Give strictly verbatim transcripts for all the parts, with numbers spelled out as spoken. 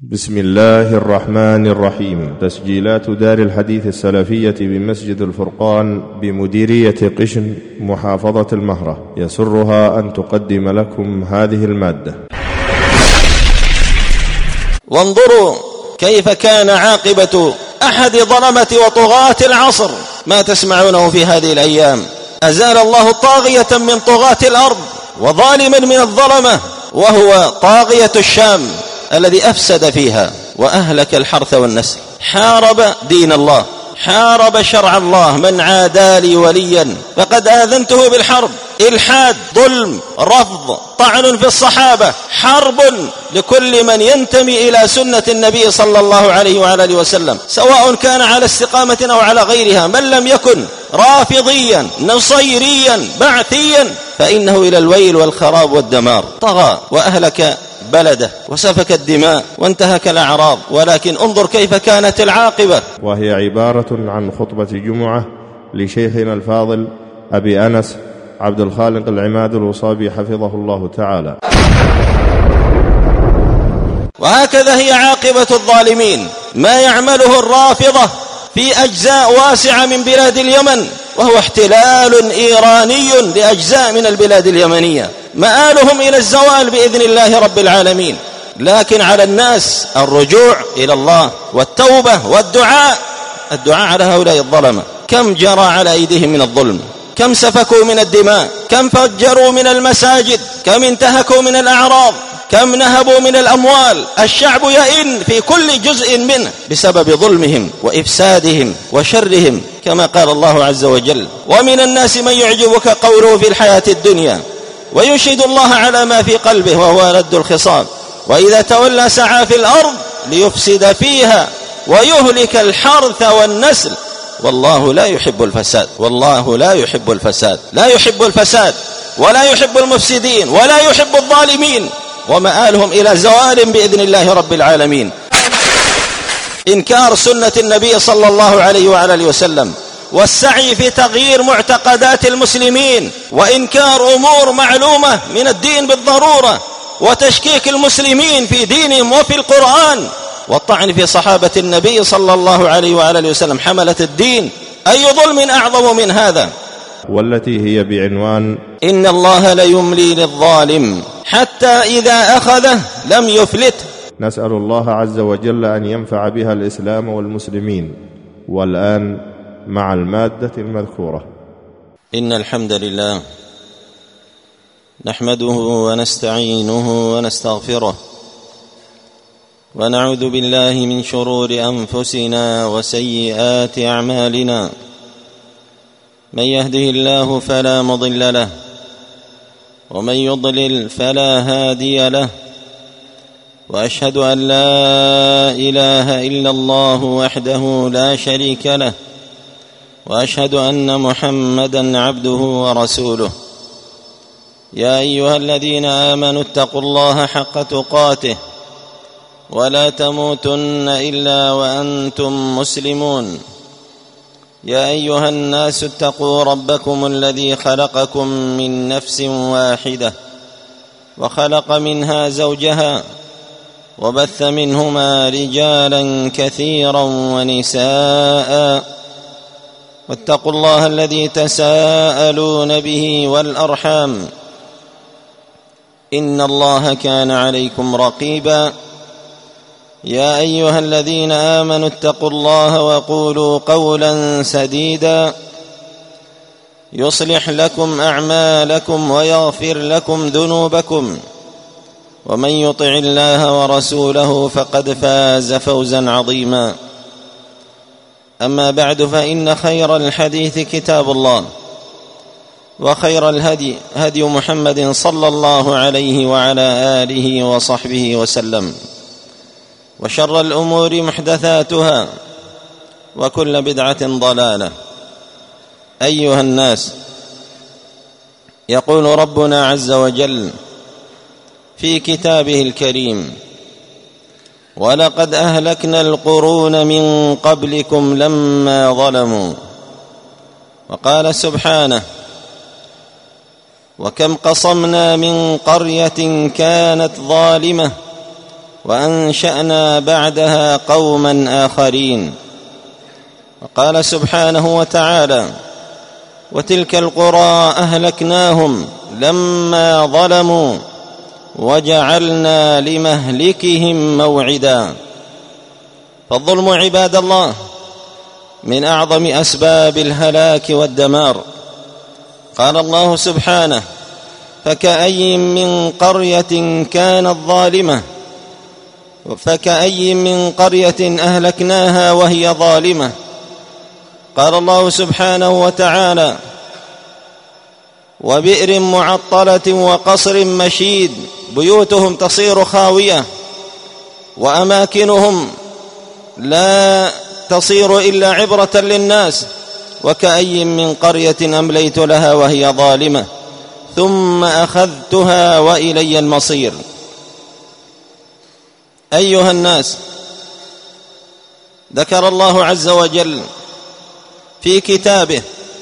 بسم الله الرحمن الرحيم. تسجيلات دار الحديث السلفية بمسجد الفرقان بمديرية قشن محافظة المهرة يسرها أن تقدم لكم هذه المادة. وانظروا كيف كان عاقبة أحد ظلمة وطغاة العصر، ما تسمعونه في هذه الأيام. أزال الله طاغية من طغاة الأرض وظالما من الظلمة، وهو طاغية الشام الذي أفسد فيها وأهلك الحرث والنسل، حارب دين الله، حارب شرع الله. من عادى لي وليا فقد آذنته بالحرب. إلحاد، ظلم، رفض، طعن في الصحابة، حرب لكل من ينتمي إلى سنة النبي صلى الله عليه وعلى آله وسلم، سواء كان على استقامة أو على غيرها. من لم يكن رافضيا نصيريا بعثيا فإنه إلى الويل والخراب والدمار. طغى وأهلك بلده وسفك الدماء وانتهك الأعراض. ولكن انظر كيف كانت العاقبة. وهي عبارة عن خطبة جمعة لشيخنا الفاضل أبي أنس عبد الخالق العماد الوصابي حفظه الله تعالى. وهكذا هي عاقبة الظالمين، ما يعمله الرافضة في أجزاء واسعة من بلاد اليمن، وهو احتلال إيراني لأجزاء من البلاد اليمنية، مآلهم إلى الزوال بإذن الله رب العالمين. لكن على الناس الرجوع إلى الله والتوبة والدعاء، الدعاء على هؤلاء الظلمة. كم جرى على أيديهم من الظلم، كم سفكوا من الدماء، كم فجروا من المساجد، كم انتهكوا من الأعراض، كم نهبوا من الأموال. الشعب يئن في كل جزء منه بسبب ظلمهم وإفسادهم وشرهم، كما قال الله عز وجل: ومن الناس من يعجبك قوله في الحياة الدنيا ويشهد الله على ما في قلبه وهو ألد الخصام، وإذا تولى سعى في الأرض ليفسد فيها ويهلك الحرث والنسل، والله لا يحب الفساد. والله لا يحب الفساد، لا يحب الفساد ولا يحب المفسدين ولا يحب الظالمين، ومآلهم إلى زوال بإذن الله رب العالمين. إنكار سنة النبي صلى الله عليه وعلى آله وسلم، والسعي في تغيير معتقدات المسلمين، وإنكار أمور معلومة من الدين بالضرورة، وتشكيك المسلمين في دينهم وفي القرآن، والطعن في صحابة النبي صلى الله عليه وعلى آله وسلم حملة الدين. أي ظلم أعظم من هذا؟ والتي هي بعنوان: إن الله ليملي للظالم حتى إذا أخذه لم يفلته. نسأل الله عز وجل أن ينفع بها الإسلام والمسلمين. والآن مع المادة المذكورة. إن الحمد لله نحمده ونستعينه ونستغفره، ونعوذ بالله من شرور أنفسنا وسيئات أعمالنا. من يهده الله فلا مضل له، ومن يضلل فلا هادي له، وأشهد أن لا إله إلا الله وحده لا شريك له، وأشهد أن محمدًا عبده ورسوله. يا أيها الذين آمنوا اتقوا الله حق تقاته ولا تموتن إلا وأنتم مسلمون. يا أيها الناس اتقوا ربكم الذي خلقكم من نفس واحدة وخلق منها زوجها وبث منهما رجالا كثيرا ونساء، واتقوا الله الذي تساءلون به والأرحام، إن الله كان عليكم رقيبا. يا أيها الذين آمنوا اتقوا الله وقولوا قولا سديدا يصلح لكم أعمالكم ويغفر لكم ذنوبكم، ومن يطع الله ورسوله فقد فاز فوزا عظيما. أما بعد، فإن خير الحديث كتاب الله، وخير الهدي هدي محمد صلى الله عليه وعلى آله وصحبه وسلم، وشر الأمور محدثاتها، وكل بدعة ضلالة. أيها الناس، يقول ربنا عز وجل في كتابه الكريم: ولقد أهلكنا القرون من قبلكم لما ظلموا. وقال سبحانه: وكم قصمنا من قرية كانت ظالمة وأنشأنا بعدها قوما آخرين. وقال سبحانه وتعالى: وتلك القرى أهلكناهم لما ظلموا وجعلنا لمهلكهم موعدا. فالظلم عباد الله من أعظم أسباب الهلاك والدمار. قال الله سبحانه: فكأي من قرية كانت ظالمة فكأي من قرية أهلكناها وهي ظالمة. قال الله سبحانه وتعالى: وبئر معطلة وقصر مشيد بيوتهم تصير خاوية وأماكنهم لا تصير إلا عبرة للناس. وكأي من قرية أمليت لها وهي ظالمة ثم أخذتها وإلي المصير. أيها الناس، ذكر الله عز وجل في كتابه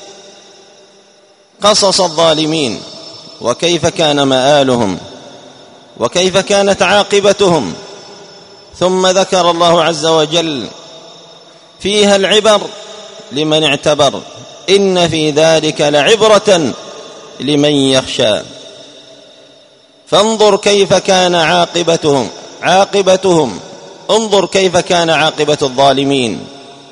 قصص الظالمين وكيف كان مآلهم وكيف كانت عاقبتهم، ثم ذكر الله عز وجل فيها العبر لمن اعتبر: إن في ذلك لعبرة لمن يخشى. فانظر كيف كان عاقبتهم عاقبتهم انظر كيف كان عاقبة الظالمين.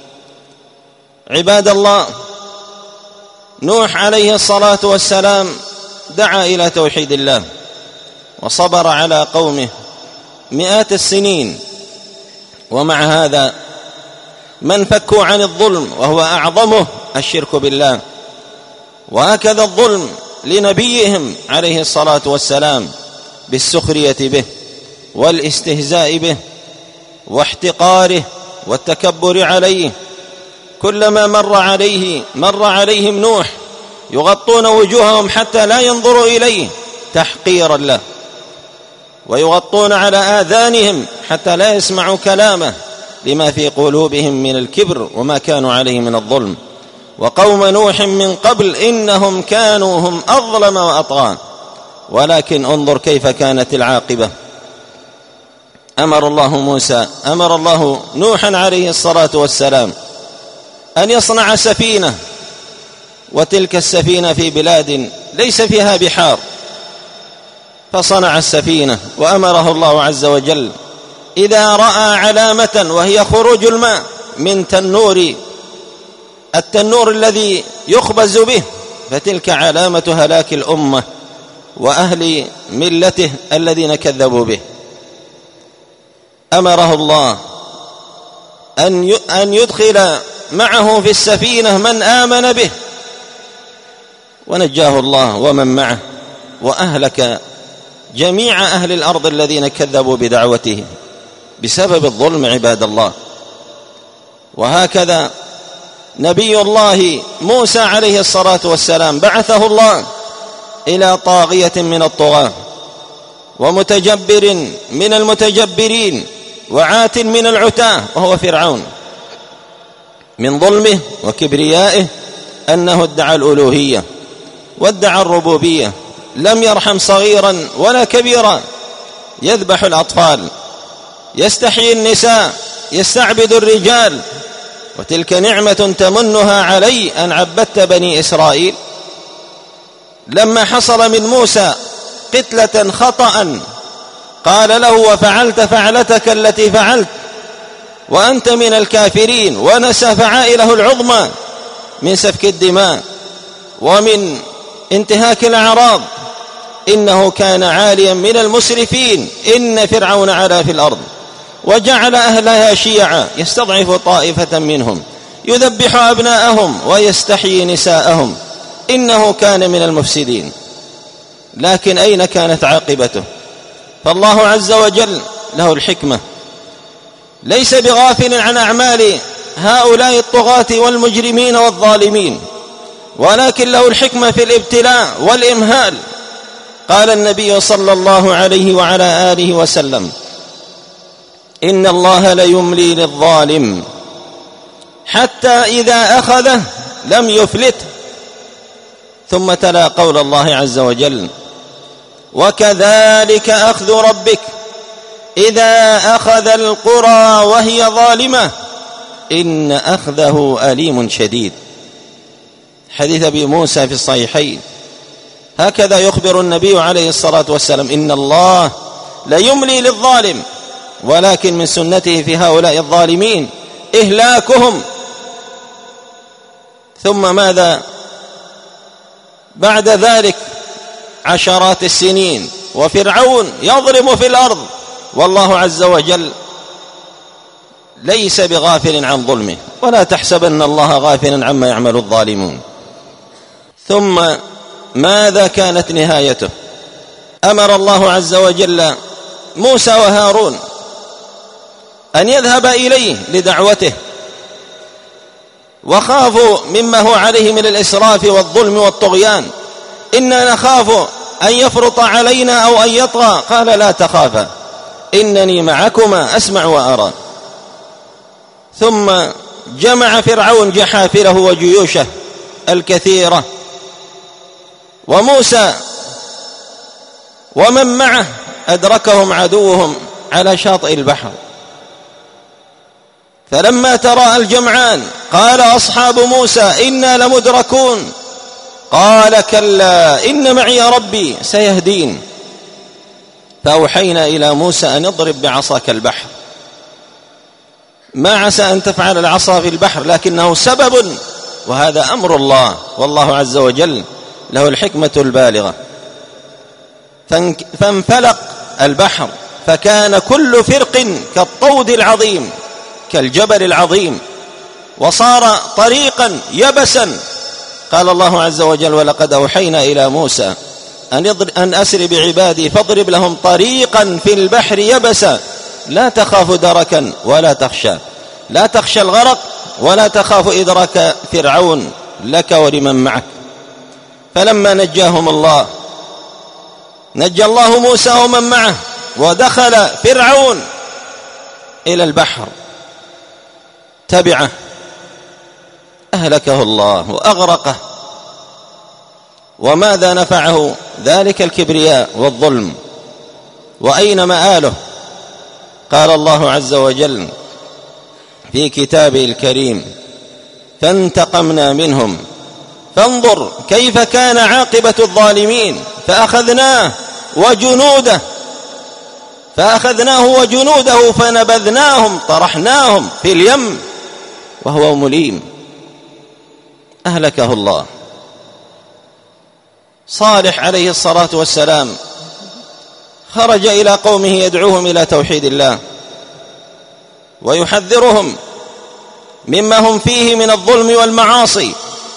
عباد الله، نوح عليه الصلاة والسلام دعا إلى توحيد الله وصبر على قومه مئات السنين، ومع هذا من فكوا عن الظلم وهو أعظمه الشرك بالله. وهكذا الظلم لنبيهم عليه الصلاة والسلام بالسخرية به والاستهزاء به واحتقاره والتكبر عليه. كلما مر عليه مر عليهم نوح يغطون وجوههم حتى لا ينظروا إليه تحقيرا له، ويغطون على آذانهم حتى لا يسمعوا كلامه لما في قلوبهم من الكبر وما كانوا عليه من الظلم. وقوم نوح من قبل إنهم كانوا هم أظلم وأطغى، ولكن انظر كيف كانت العاقبة. أمر الله موسى أمر الله نوحا عليه الصلاة والسلام أن يصنع سفينة، وتلك السفينة في بلاد ليس فيها بحار، فصنع السفينة وأمره الله عز وجل إذا رأى علامة وهي خروج الماء من تنور التنور الذي يخبز به، فتلك علامة هلاك الأمة وأهل ملته الذين كذبوا به. أمره الله أن يدخل معه في السفينة من آمن به، ونجاه الله ومن معه، وأهلك جميع أهل الأرض الذين كذبوا بدعوته بسبب الظلم عباد الله. وهكذا نبي الله موسى عليه الصلاة والسلام بعثه الله إلى طاغية من الطغاة ومتجبر من المتجبرين وعات من العتاة، وهو فرعون، من ظلمه وكبريائه أنه ادعى الألوهية وادعى الربوبية، لم يرحم صغيرا ولا كبيرا، يذبح الأطفال، يستحيي النساء، يستعبد الرجال. وتلك نعمة تمنها علي أن عبدت بني إسرائيل. لما حصل من موسى قتلة خطأ قال له: وفعلت فعلتك التي فعلت وأنت من الكافرين، ونسى فعائله العظمى من سفك الدماء ومن انتهاك الأعراض. إنه كان عاليا من المسرفين. إن فرعون علا في الأرض وجعل أهلها شيعا يستضعف طائفة منهم يذبح أبناءهم ويستحيي نساءهم، إنه كان من المفسدين. لكن أين كانت عاقبته؟ فالله عز وجل له الحكمة، ليس بغافل عن أعمال هؤلاء الطغاة والمجرمين والظالمين، ولكن له الحكمة في الابتلاء والإمهال. قال النبي صلى الله عليه وعلى آله وسلم: إن الله ليملي للظالم حتى إذا أخذه لم يفلته. ثم تلا قول الله عز وجل: وكذلك أخذ ربك إذا أخذ القرى وهي ظالمة إن أخذه أليم شديد. حديث أبي موسى في الصحيحين هكذا يخبر النبي عليه الصلاة والسلام: إن الله ليملي للظالم ولكن من سنته في هؤلاء الظالمين إهلاكهم. ثم ماذا بعد ذلك؟ عشرات السنين وفرعون يضرب في الأرض، والله عز وجل ليس بغافل عن ظلمه، ولا تحسبن الله غافلا عما يعمل الظالمون. ثم ماذا كانت نهايته؟ أمر الله عز وجل موسى وهارون أن يذهب إليه لدعوته، وخافوا مما هو عليه من الإسراف والظلم والطغيان: إنا نخاف أن يفرط علينا أو أن يطغى. قال: لا تخافا إنني معكما أسمع وأرى. ثم جمع فرعون جحافله وجيوشه الكثيرة، وموسى ومن معه أدركهم عدوهم على شاطئ البحر. فلما تراءى الجمعان قال أصحاب موسى: إنا لمدركون. قال: كلا إن معي ربي سيهدين. فأوحينا إلى موسى أن اضرب بعصاك البحر. ما عسى أن تفعل العصا في البحر، لكنه سبب، وهذا أمر الله، والله عز وجل له الحكمة البالغة. فانفلق البحر فكان كل فرق كالطود العظيم، كالجبل العظيم، وصار طريقا يبسا. قال الله عز وجل: ولقد أوحينا إلى موسى أن أسر بعبادي فاضرب لهم طريقا في البحر يبسا لا تخاف دركا ولا تخشى. لا تخشى الغرق ولا تخاف إدراك فرعون لك ولمن معك. فلما نجاهم الله نجى الله موسى ومن معه، ودخل فرعون إلى البحر تبعه، أهلكه الله وأغرقه. وماذا نفعه ذلك الكبرياء والظلم؟ وأين مآله؟ قال الله عز وجل في كتابه الكريم: فانتقمنا منهم فانظر كيف كان عاقبة الظالمين فأخذناه وجنوده فأخذناه وجنوده فنبذناهم طرحناهم في اليم وهو مليم. أهلكه الله. صالح عليه الصلاة والسلام خرج إلى قومه يدعوهم إلى توحيد الله ويحذرهم مما هم فيه من الظلم والمعاصي،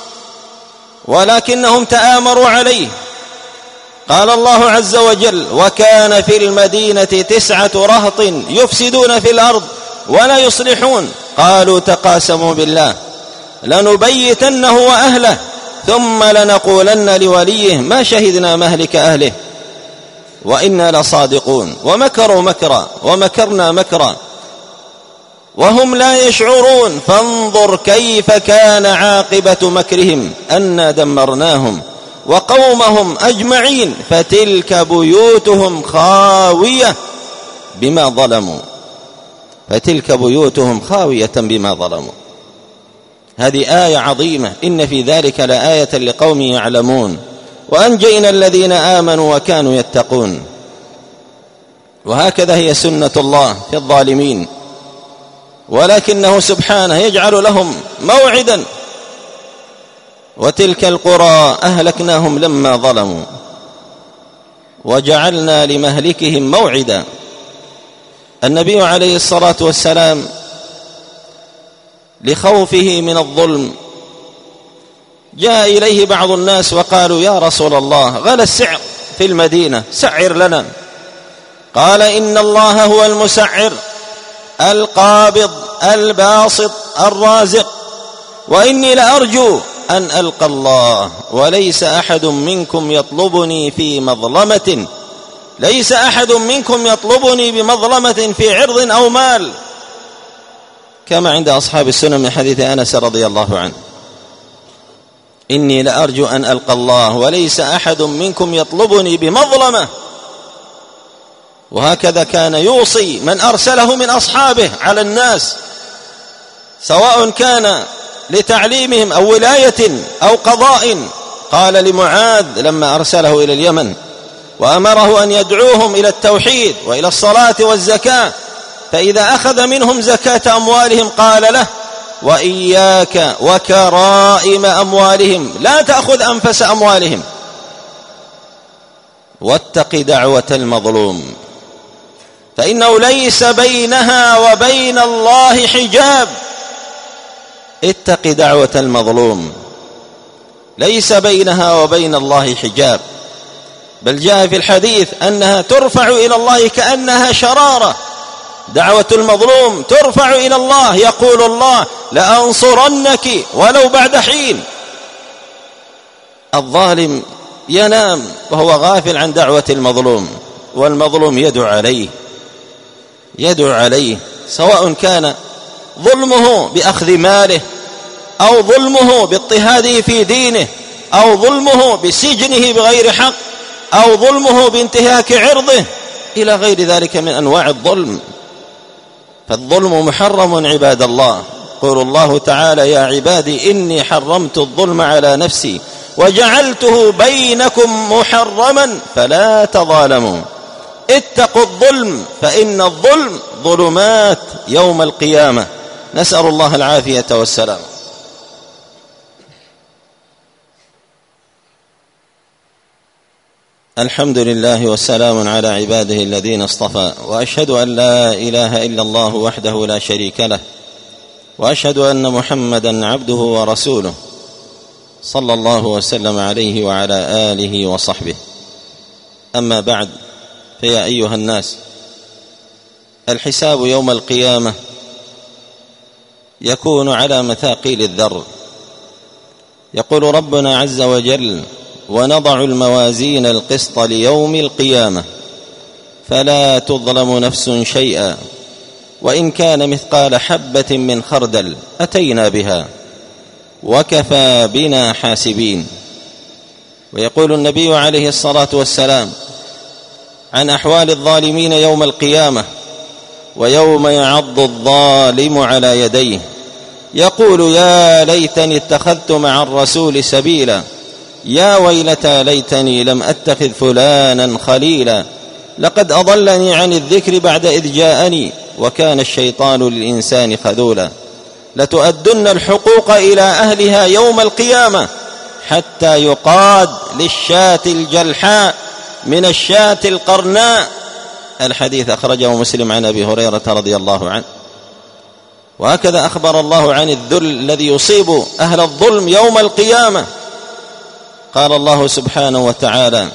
ولكنهم تآمروا عليه. قال الله عز وجل: وكان في المدينة تسعة رهط يفسدون في الأرض ولا يصلحون قالوا تقاسموا بالله لنبيتنه وأهله ثم لنقولن لوليه ما شهدنا مهلك أهله وإنا لصادقون. ومكروا مكرا ومكرنا مكرا وهم لا يشعرون فانظر كيف كان عاقبة مكرهم أنا دمرناهم وقومهم أجمعين فتلك بيوتهم خاوية بما ظلموا فتلك بيوتهم خاوية بما ظلموا. هذه آية عظيمة، إن في ذلك لآية لقوم يعلمون. وأنجينا الذين آمنوا وكانوا يتقون. وهكذا هي سنة الله في الظالمين، ولكنه سبحانه يجعل لهم موعدا: وتلك القرى أهلكناهم لما ظلموا وجعلنا لمهلكهم موعدا. النبي عليه الصلاة والسلام لخوفه من الظلم جاء إليه بعض الناس وقالوا: يا رسول الله غلى السعر في المدينة، سعر لنا. قال: إن الله هو المسعر القابض الباسط الرازق، وإني لأرجو أن ألقى الله وليس أحد منكم يطلبني في مظلمة ليس أحد منكم يطلبني بمظلمة في عرض أو مال، كما عند أصحاب السنن من حديث أنس رضي الله عنه: إني لأرجو أن ألقى الله وليس أحد منكم يطلبني بمظلمة وهكذا كان يوصي من أرسله من أصحابه على الناس، سواء كان لتعليمهم أو ولاية أو قضاء. قال لمعاذ لما أرسله إلى اليمن وأمره أن يدعوهم إلى التوحيد وإلى الصلاة والزكاة، فإذا أخذ منهم زكاة أموالهم قال له: وإياك وكرائم أموالهم، لا تأخذ أنفس أموالهم، واتق دعوة المظلوم، فإنه ليس بينها وبين الله حجاب. اتق دعوة المظلوم، ليس بينها وبين الله حجاب، بل جاء في الحديث أنها ترفع إلى الله كأنها شرارة. دعوة المظلوم ترفع إلى الله، يقول الله: لأنصرنك ولو بعد حين. الظالم ينام وهو غافل عن دعوة المظلوم، والمظلوم يدعو عليه يدعو عليه سواء كان ظلمه بأخذ ماله، أو ظلمه باضطهاده في دينه، أو ظلمه بسجنه بغير حق، أو ظلمه بانتهاك عرضه، إلى غير ذلك من أنواع الظلم. فالظلم محرم عباد الله. قول الله تعالى: يا عبادي إني حرمت الظلم على نفسي وجعلته بينكم محرما فلا تظالموا. اتقوا الظلم فإن الظلم ظلمات يوم القيامة. نسأل الله العافية والسلام. الحمد لله والسلام على عباده الذين اصطفى، وأشهد أن لا إله إلا الله وحده لا شريك له، وأشهد أن محمدا عبده ورسوله صلى الله وسلم عليه وعلى آله وصحبه. أما بعد، فيا أيها الناس، الحساب يوم القيامة يكون على مثاقيل الذر. يقول ربنا عز وجل: ونضع الموازين القسط ليوم القيامة فلا تظلم نفس شيئا وإن كان مثقال حبة من خردل أتينا بها وكفى بنا حاسبين. ويقول النبي عليه الصلاة والسلام عن أحوال الظالمين يوم القيامة: ويوم يعض الظالم على يديه يقول: يا ليتني اتخذت مع الرسول سبيلا، يا ويلتى ليتني لم أتخذ فلانا خليلا، لقد أضلني عن الذكر بعد إذ جاءني وكان الشيطان للإنسان خذولا. لتؤدن الحقوق إلى أهلها يوم القيامة حتى يقاد للشاة الجلحاء من الشاة القرناء. الحديث أخرجه مسلم عن أبي هريرة رضي الله عنه. وهكذا أخبر الله عن الذل الذي يصيب أهل الظلم يوم القيامة. قال الله سبحانه وتعالى: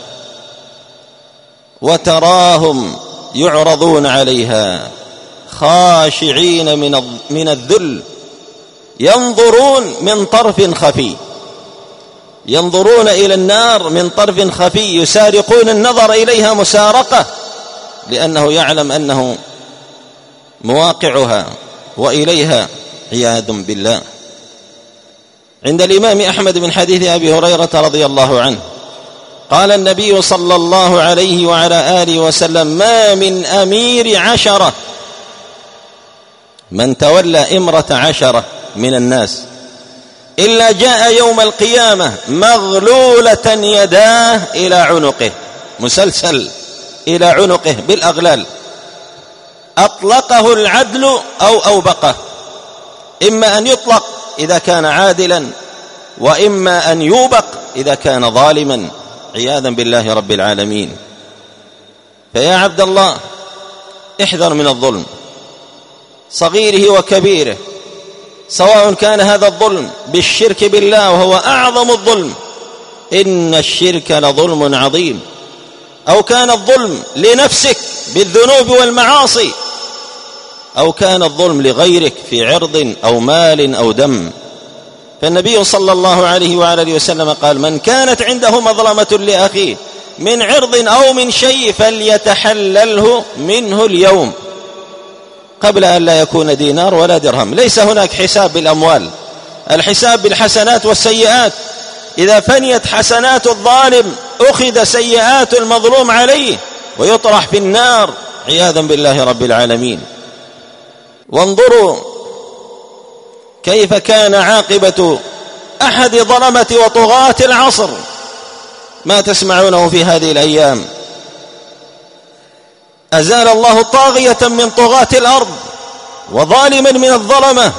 وتراهم يعرضون عليها خاشعين من الذل ينظرون من طرف خفي، ينظرون إلى النار من طرف خفي، يسارقون النظر إليها مسارقة، لأنه يعلم أنه مواقعها وإليها عياذ بالله. عند الإمام أحمد من حديث أبي هريرة رضي الله عنه قال النبي صلى الله عليه وعلى آله وسلم: ما من أمير عشرة، من تولى إمرة عشرة من الناس، إلا جاء يوم القيامة مغلولة يداه إلى عنقه، مسلسل إلى عنقه بالأغلال، أطلقه العدل أو أوبقه، إما أن يطلق إذا كان عادلا، وإما أن يوبق إذا كان ظالما، عياذا بالله رب العالمين. فيا عبد الله، احذر من الظلم صغيره وكبيره، سواء كان هذا الظلم بالشرك بالله وهو أعظم الظلم، إن الشرك لظلم عظيم، أو كان الظلم لنفسك بالذنوب والمعاصي، أو كان الظلم لغيرك في عرض أو مال أو دم. فالنبي صلى الله عليه وعلى آله وسلم قال: من كانت عنده مظلمة لأخيه من عرض أو من شيء فليتحلله منه اليوم قبل أن لا يكون دينار ولا درهم. ليس هناك حساب بالأموال، الحساب بالحسنات والسيئات. إذا فنيت حسنات الظالم أخذ سيئات المظلوم عليه ويطرح في النار عياذا بالله رب العالمين. وانظروا كيف كان عاقبة أحد ظلمة وطغاة العصر، ما تسمعونه في هذه الأيام. أزال الله طاغية من طغاة الأرض وظالما من الظلمة،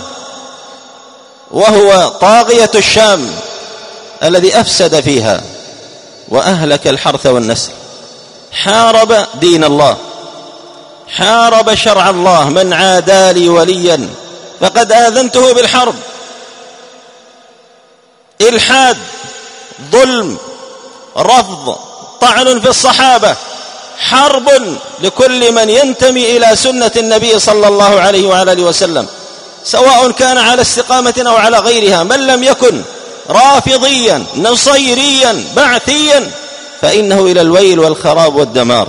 وهو طاغية الشام الذي أفسد فيها وأهلك الحرث والنسل، حارب دين الله، حارب شرع الله. من عادى لي وليا فقد آذنته بالحرب. إلحاد، ظلم، رفض، طعن في الصحابة، حرب لكل من ينتمي إلى سنة النبي صلى الله عليه وعلى آله وسلم، سواء كان على استقامة أو على غيرها. من لم يكن رافضيا نصيريا بعثيا فإنه إلى الويل والخراب والدمار.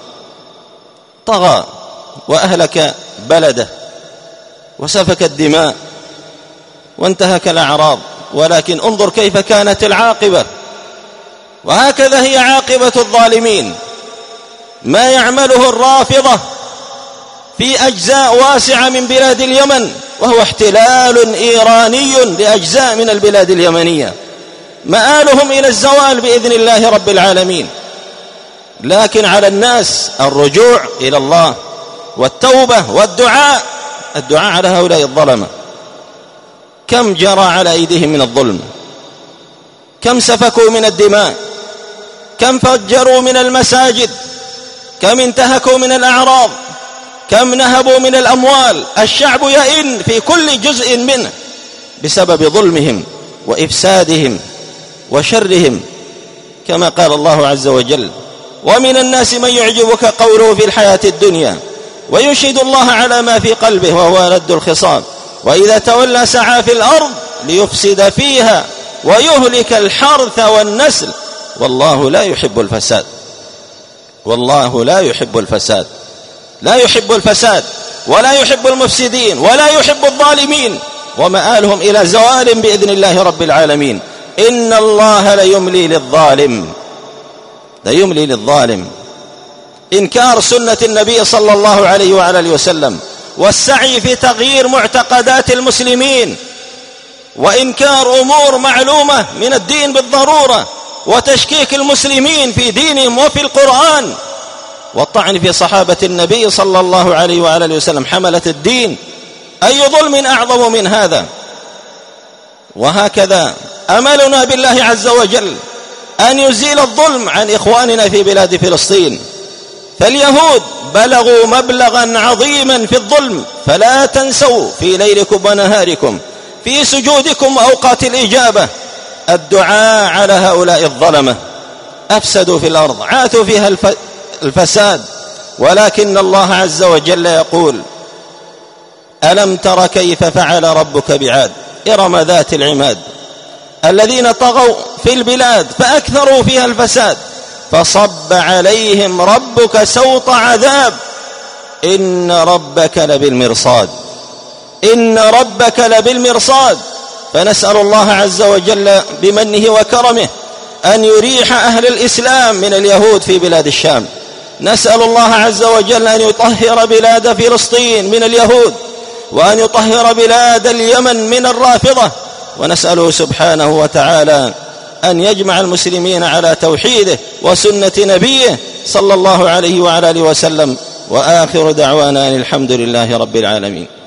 طغى وأهلك بلده وسفك الدماء وانتهك الأعراض، ولكن انظر كيف كانت العاقبة. وهكذا هي عاقبة الظالمين. ما يعمله الرافضة في أجزاء واسعة من بلاد اليمن، وهو احتلال إيراني لأجزاء من البلاد اليمنية، مآلهم إلى الزوال بإذن الله رب العالمين. لكن على الناس الرجوع إلى الله والتوبة والدعاء، الدعاء على هؤلاء الظلمة. كم جرى على أيديهم من الظلم، كم سفكوا من الدماء، كم فجروا من المساجد، كم انتهكوا من الأعراض، كم نهبوا من الأموال. الشعب يئن في كل جزء منه بسبب ظلمهم وإفسادهم وشرهم، كما قال الله عز وجل: ومن الناس من يعجبك قوله في الحياة الدنيا ويشهد الله على ما في قلبه وهو ألد الخصام وإذا تولى سعى في الأرض ليفسد فيها ويهلك الحرث والنسل والله لا يحب الفساد. والله لا يحب الفساد، لا يحب الفساد ولا يحب المفسدين ولا يحب الظالمين، ومآلهم إلى زوال بإذن الله رب العالمين. إن الله ليملي للظالم، ليملي للظالم. إنكار سنة النبي صلى الله عليه وعلى آله وسلم، والسعي في تغيير معتقدات المسلمين، وإنكار أمور معلومة من الدين بالضرورة، وتشكيك المسلمين في دينهم وفي القرآن، والطعن في صحابة النبي صلى الله عليه وعلى آله وسلم حملة الدين. أي ظلم أعظم من هذا؟ وهكذا أملنا بالله عز وجل أن يزيل الظلم عن إخواننا في بلاد فلسطين. فاليهود بلغوا مبلغا عظيما في الظلم، فلا تنسوا في ليلكم ونهاركم في سجودكم وأوقات الإجابة الدعاء على هؤلاء الظلمة. أفسدوا في الأرض، عاثوا فيها الفساد، ولكن الله عز وجل يقول: ألم تر كيف فعل ربك بعاد إرم ذات العماد الذين طغوا في البلاد فأكثروا فيها الفساد فصب عليهم ربك سوط عذاب إن ربك لبالمرصاد، إن ربك لبالمرصاد. فنسأل الله عز وجل بمنه وكرمه أن يريح أهل الإسلام من اليهود في بلاد الشام. نسأل الله عز وجل أن يطهر بلاد فلسطين من اليهود، وأن يطهر بلاد اليمن من الرافضة. ونسأله سبحانه وتعالى أن يجمع المسلمين على توحيده وسنة نبيه صلى الله عليه وعلى آله وسلم. وآخر دعوانا أن الحمد لله رب العالمين.